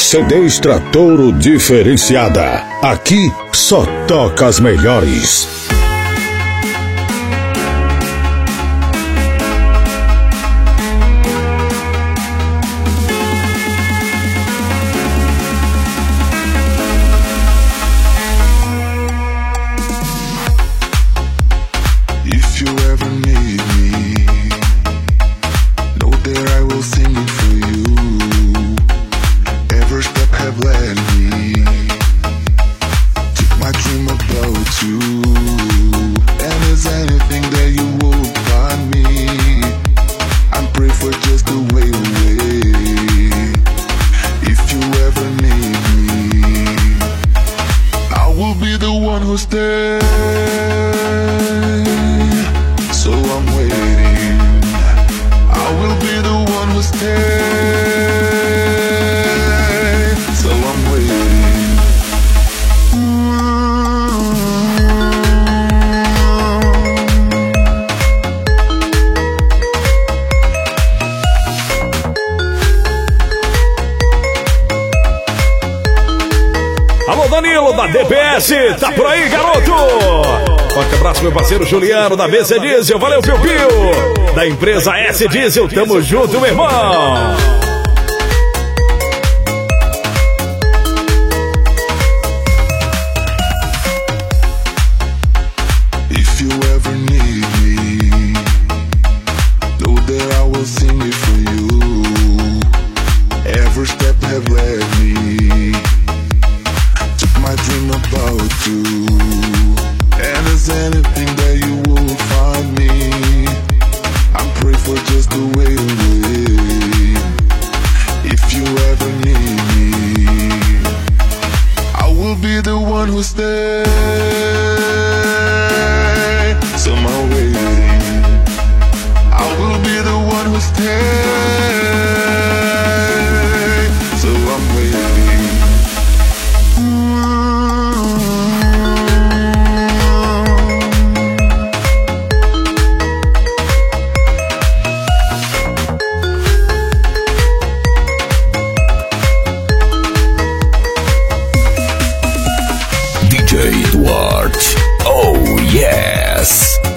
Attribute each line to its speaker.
Speaker 1: CDs Tratouro Diferenciada. Aqui só toca as melhores.
Speaker 2: Danilo da DPS, tá por aí, garoto? Forte abraço, meu parceiro Juliano da BC Diesel, valeu, Piu Piu. Da empresa S Diesel, tamo junto, meu irmão.
Speaker 1: DJ Duarte, oh yes!